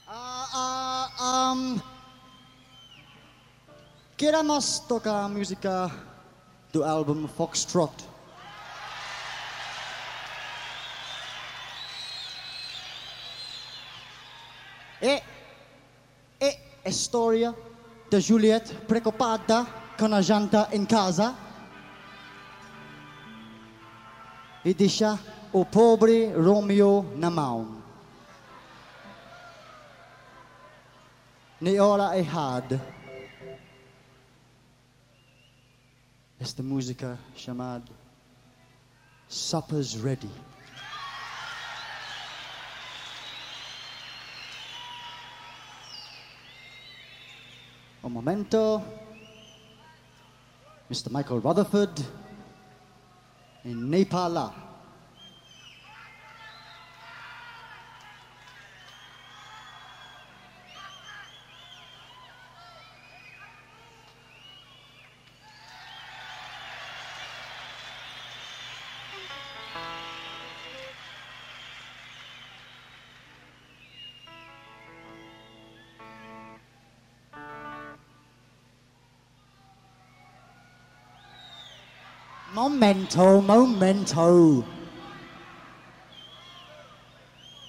Ah, ah, um, Queremos tocar música do álbum Foxtrot. E a storia da Juliette preocupada con a janta in casa e deixa o pobre Romeo na mão. Na hora errada. Esta música chamada Supper's Ready. Un momento, Mr. Michael Rutherford in Nepal. Momento, momento.